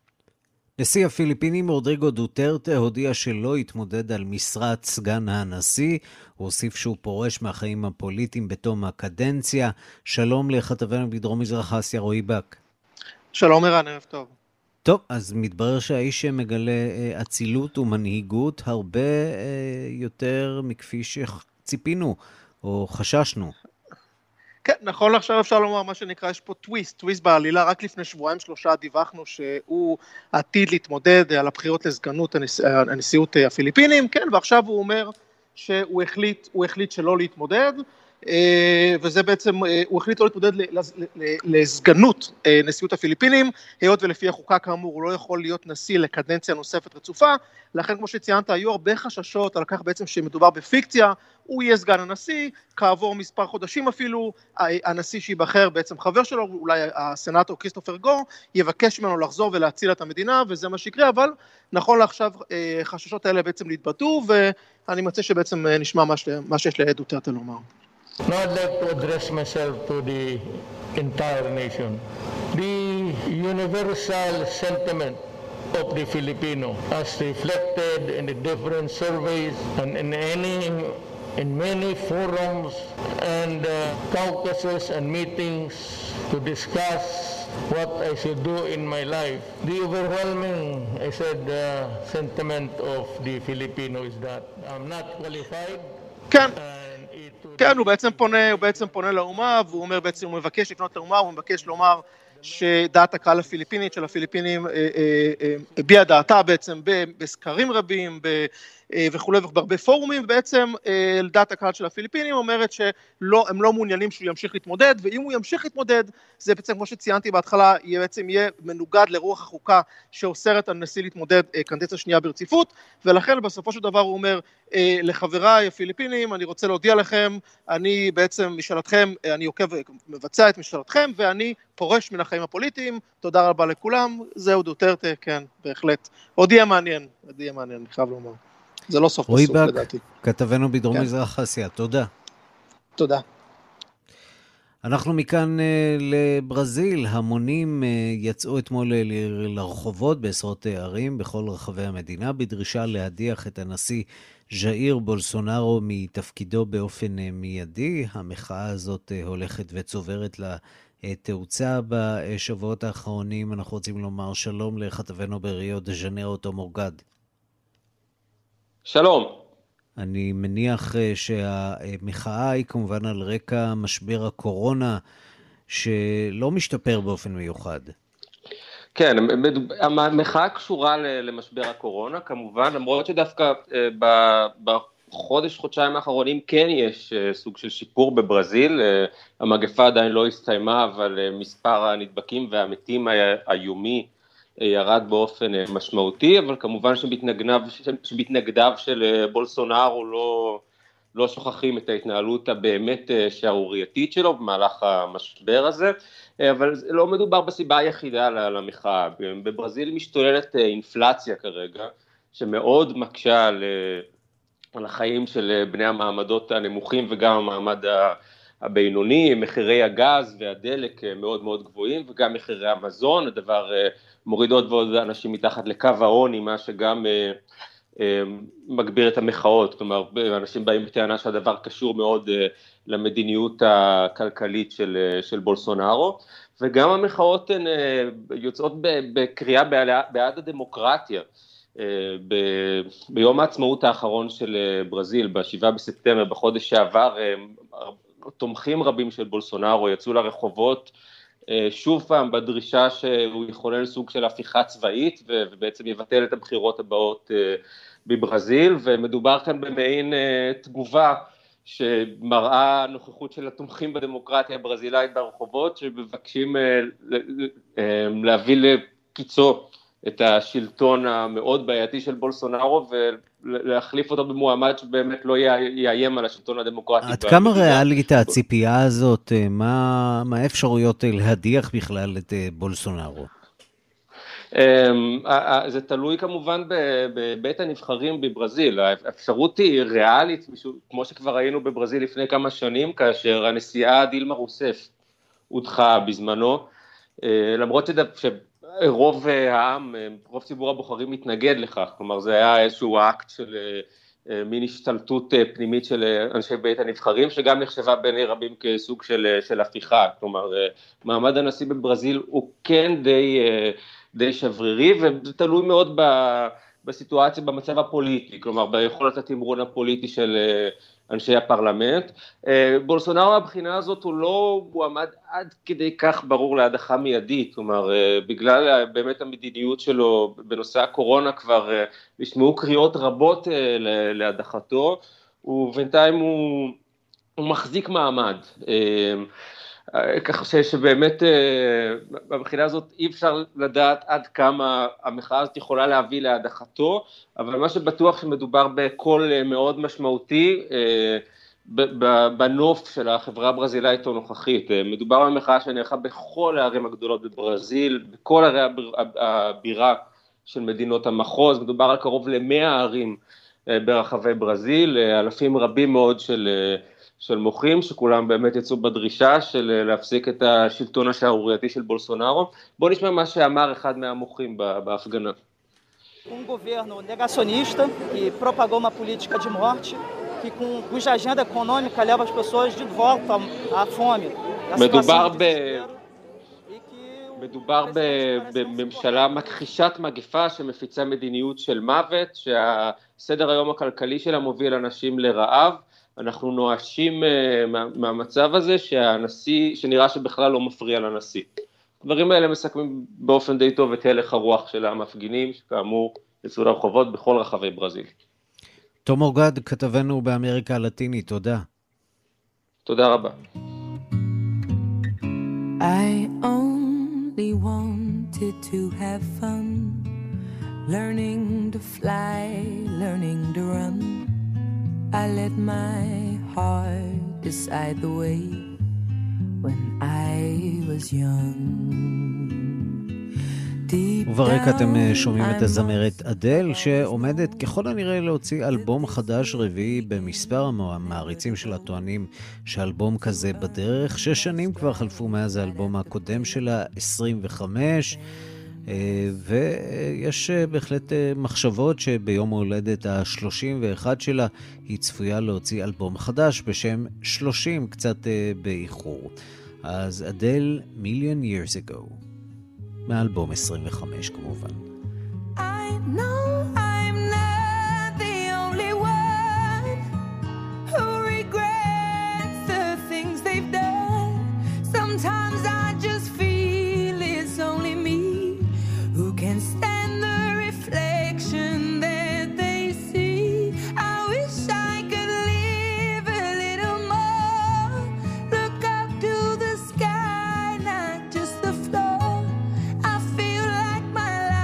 נשיא הפיליפינים רודריגו דוטרטה הודיע שלא יתמודד על משרת סגן הנשיא. הוא הוסיף שהוא פורש מהחיים הפוליטיים בתום הקדנציה. שלום לכתבנו בדרום מזרח אסיה, רועי בק. שלום ערן, ערב טוב. טוב, אז מתברר שהאיש מגלה אצילות ומנהיגות הרבה יותר מכפי שציפינו או חששנו. כן, נכון לעכשיו אפשר לומר מה שנקרא, יש פה טוויסט בעלילה. רק לפני 2-3 דיווחנו שהוא עתיד להתמודד על הבחירות לסגנות הנשיאות הפיליפינים, כן, ועכשיו הוא אומר שהוא החליט שלא להתמודד, וזה בעצם, הוא החליט לא להתמודד לסגנות נשיאות הפיליפינים, היות ולפי החוקה כאמור הוא לא יכול להיות נשיא לקדנציה נוספת רצופה, לכן כמו שציינת היו הרבה חששות על כך בעצם שמדובר בפיקציה, הוא יהיה סגן הנשיא, כעבור מספר חודשים אפילו, הנשיא שיבחר בעצם חבר שלו, אולי הסנאטור כריסטופר גור, יבקש ממנו לחזור ולהציל את המדינה, וזה מה שיקרה, אבל נכון לעכשיו חששות האלה בעצם להתבטאו, ואני מצא שבעצם נשמע מה שיש לדוטרטה לומר. Now I'd like to address myself to the entire nation. The universal sentiment of the Filipino, as reflected in the different surveys and in many forums and caucuses and meetings to discuss what I should do in my life. The overwhelming, I said, sentiment of the Filipino is that I'm not qualified. כן, הוא בעצם פונה לאומה, והוא אומר בעצם, הוא מבקש לקנות לאומה, הוא מבקש לומר שדעת הקהל הפיליפינית של הפיליפינים הביעה דעתה בעצם בסקרים רבים וכו' ובהרבה פורומים, ובעצם דעת הקהל של הפיליפינים אומרת שהם לא מעוניינים שהוא ימשיך להתמודד, ואם הוא ימשיך להתמודד זה בעצם כמו שציינתי בהתחלה יהיה מנוגד לרוח החוקה שאוסרת על נשיא להתמודד קדנציה שנייה ברציפות, ולכן בסופו של דבר הוא אומר לחבריי הפיליפינים, אני רוצה להודיע לכם, אני בעצם משאלתכם, אני עוקב מבצע את משאלתכם ואני פורש מן החיים הפוליטיים, תודה רבה לכולם, זהו דוטרטה, כן, בהחלט. עוד יהיה מעניין, אני חייב לומר. זה לא סוף פסוק לדעתי. כתבנו בדרום מזרח אסיה, תודה. תודה. אנחנו מכאן לברזיל, המונים יצאו אתמול לרחובות בעשרות ערים בכל רחבי המדינה, בדרישה להדיח את הנשיא ז'איר בולסונארו מתפקידו באופן מיידי. המחאה הזאת הולכת וצוברת לתאוצה בשבועות האחרונים. אנחנו רוצים לומר שלום לכתבנו בריו דה ז'נרו, תום אורגד. שלום. אני מניח שהמחאה היא כמובן על רקע משבר הקורונה שלא משתפר באופן מיוחד. כן, המחאה קשורה למשבר הקורונה כמובן, למרות שדווקא בחודש-חודשיים האחרונים כן יש סוג של שיפור בברזיל, המגפה עדיין לא הסתיימה, אבל מספר הנדבקים והמתים היומי ירד באופן משמעותי, אבל כמובן שמתנגדיו של בולסונארו לא שוכחים את ההתנהלות הבאמת שערורייתית שלו במהלך המשבר הזה, אבל לא מדובר בסיבה היחידה למחאה. בברזיל משתוללת אינפלציה כרגע, שמאוד מקשה על החיים של בני המעמדות הנמוכים וגם המעמד הבינוני. מחירי הגז והדלק מאוד מאוד גבוהים, וגם מחירי המזון, הדבר מוריד עוד ועוד אנשים מתחת לקו העוני, מה שגם מגביר את המחאות. כלומר, אנשים באים בטענה שהדבר קשור מאוד למדיניות הכלכלית של בולסונארו, וגם המחאות הן יוצאות בקריאה בעד הדמוקרטיה. ביום העצמאות האחרון של ברזיל, ב7 בספטמבר, בחודש שעבר, תומכים רבים של בולסונארו יצאו לרחובות שוב פעם בדרישה שהוא יכולל סוג של הפיכה צבאית ובעצם יבטל את הבחירות הבאות בברזיל, ומדובר כאן במעין תגובה שמראה נוכחות של התומכים בדמוקרטיה הברזילאית ברחובות, שמבקשים להביא לקיצו את השלטון המאוד בעייתי של בולסונארו ולהחליף אותו במועמד שבאמת לא יאיים על השלטון הדמוקרטי. עד כמה ריאלית הציפייה הזאת? מה האפשרויות להדיח בכלל את בולסונארו? זה תלוי כמובן בבית הנבחרים בברזיל. האפשרות היא ריאלית, כמו שכבר ראינו בברזיל לפני כמה שנים, כאשר הנשיאה דילמה רוסף הודחה בזמנו, למרות רוב העם, רוב ציבור הבוחרים מתנגד לכך, כלומר זה היה איזשהו אקט של מין השתלטות פנימית של אנשי בית הנבחרים, שגם נחשבה בעיני רבים כסוג של הפיכה. כלומר, מעמד הנשיא בברזיל הוא כן די שברירי, וזה תלוי מאוד בסיטואציה, במצב הפוליטי, כלומר ביכולת התמרון הפוליטי של אנשי הפרלמנט. בולסונארו הבחינה הזאת הוא לא מועמד עד כדי כך ברור להדחה מיידית, כלומר בגלל באמת המדיניות שלו בנושא הקורונה כבר נשמעו קריאות רבות להדחתו, ובינתיים הוא מחזיק מעמד. כך שבאמת בבחינה הזאת אי אפשר לדעת עד כמה המחאה הזאת יכולה להביא להדחתו, אבל מה שבטוח שמדובר בקול מאוד משמעותי בנוף של החברה הברזילאית הנוכחית. מדובר במחאה שנערכה בכל הערים הגדולות בברזיל, בכל ערי הבירה של מדינות המחוז. מדובר על קרוב ל100 ערים ברחבי ברזיל, אלפים רבים מאוד של מוחים, שכולם באמת יצאו בדרישה של להפסיק את השלטון השערורייתי של בולסונארו. בואו נשמע מה שאמר אחד מהמוחים בהפגנה. governo negacionista que propagou uma política de morte, cuja agenda econômica leva as pessoas de volta à fome. מדובר בממשלה מכחישת מגפה שמפיצה מדיניות של מוות, שהסדר היום הכלכלי שלה מוביל אנשים לרעב. אנחנו נואשים מהמצב הזה שנראה שבכלל לא מפריע לנשיא. הדברים האלה מסכמים באופן די טוב את הלך הרוח של המפגינים, שכאמור יצאו לרחובות בכל רחבי ברזיל. תום אורגד, כתבנו באמריקה הלטינית, תודה. תודה רבה. I only wanted to have fun, learning to fly, learning to run. I let my heart decide the way when I was young. וברקע אתם שומעים את הזמרת אדל, שעומדת ככל הנראה להוציא אלבום חדש רביעי. במספר המעריצים שלה טוענים שאלבום כזה בדרך. 6 שנים כבר חלפו מאז האלבום הקודם שלה, 25, ויש בהחלט מחשבות שביום ההולדת ה-31 שלה היא צפויה להוציא אלבום חדש בשם 30, קצת באיחור. אז אדל, Million Years Ago, מאלבום 25 כמובן. I know I'm not the only one who regrets the things they've done. Sometimes I just feel it's only me who can stand the reflection that they see. I wish I could live a little more, look up to the sky, not just the floor. I feel like my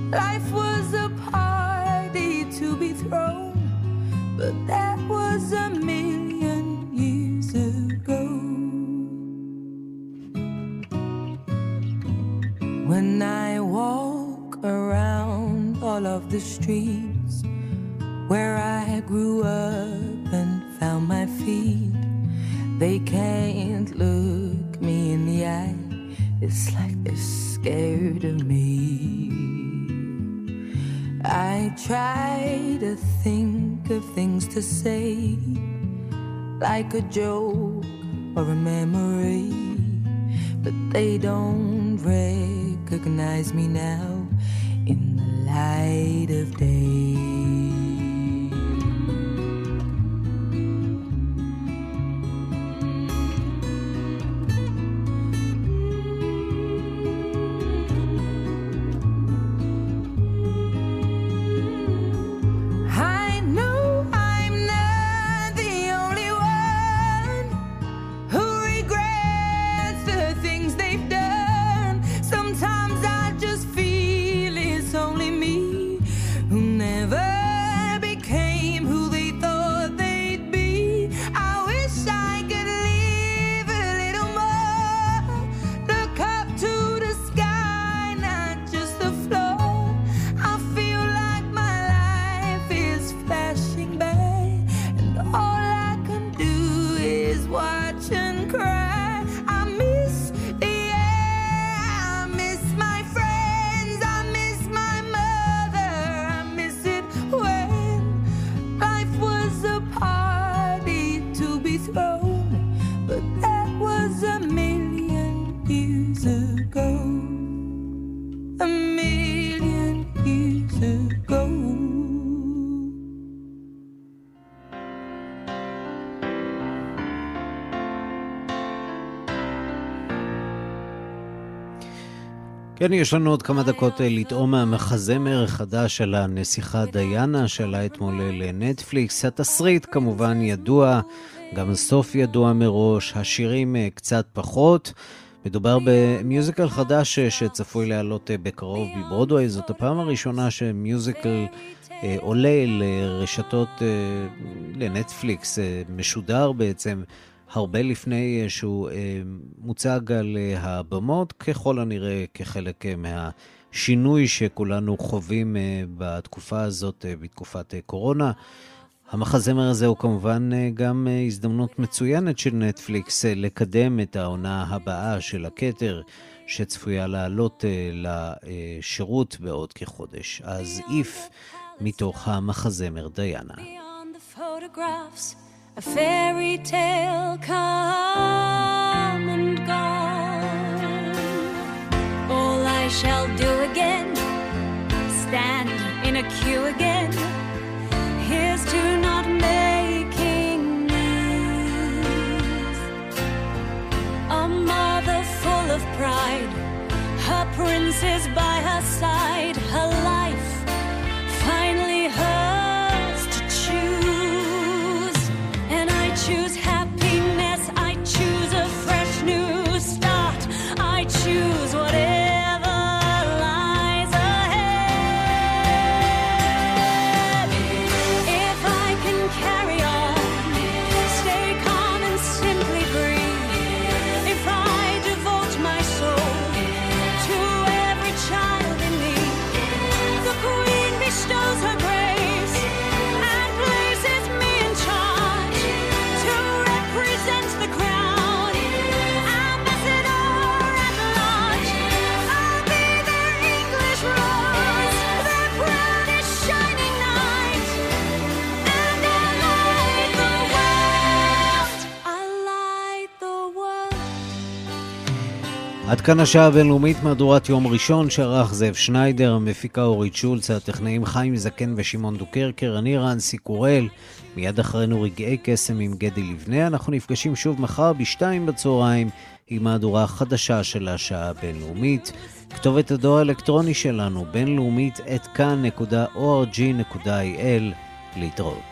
Life was a party to be thrown, but that was a million years ago. When I walk around all of the streets where I grew up and found my feet, they can't look me in the eye. It's like they're scared of me. I try to think of things to say, like a joke or a memory, but they don't recognize me now in the light of day. כן, יש לנו עוד כמה דקות לטעום מהמחזמר החדש של הנסיכה דיאנה, שעלה אתמול לנטפליקס. התסריט כמובן ידוע, גם הסוף ידוע מראש, השירים קצת פחות. מדובר במיוזיקל חדש שצפוי לעלות בקרוב בברודווי. זאת הפעם הראשונה שמיוזיקל עולה לרשתות, לנטפליקס, משודר בעצם הרבה לפני שהוא מוצג על הבמות, ככל הנראה כחלק מהשינוי שכולנו חווים בתקופה הזאת, בתקופת קורונה. המחזמר הזה הוא כמובן גם הזדמנות מצוינת של נטפליקס לקדם את העונה הבאה של הכתר, שצפויה לעלות לשירות בעוד כחודש. אז איף מתוך המחזמר דיאנה. A fairy tale come and gone. All I shall do again, stand in a queue again. Here's to not making news. A mother full of pride, her prince is by her side. Her life finally hers to choose. Choose happiness, I choose a fresh new start, I choose whatever lies ahead. If I can carry on, stay calm and simply breathe. If I devote my soul to every child in need, the Queen bestows her grace and places me in charge. Presents the crown, ambassador at large. I'll be their English rose, their proudest shining knight, and I'll light the world. I'll light the world. עד כאן השעה הבינלאומית, מהדורת יום ראשון שערך זאב שניידר, המפיקה אורית שולץ, הטכנאים חיים זקן ושמעון דוקרקר, אני רנסי קורל. מיד אחרינו רגעי קסם עם גדי לבנה. אנחנו נפגשים שוב מחר ב-14:00 עם מהדורה חדשה של השעה הבינלאומית. כתובת הדואר האלקטרוני שלנו בינלאומית@kan.org.il. להתראות.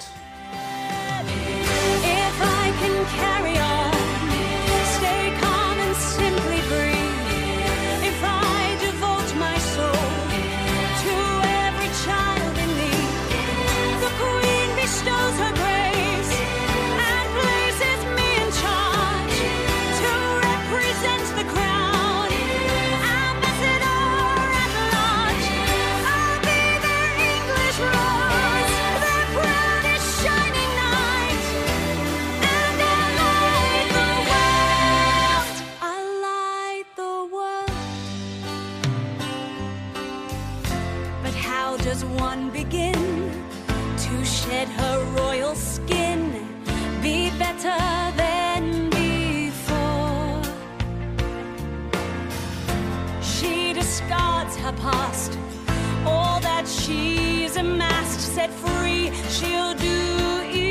If I devote my soul to does one begin to shed her royal skin, be better than before? She discards her past, all that she's amassed, set free, she'll do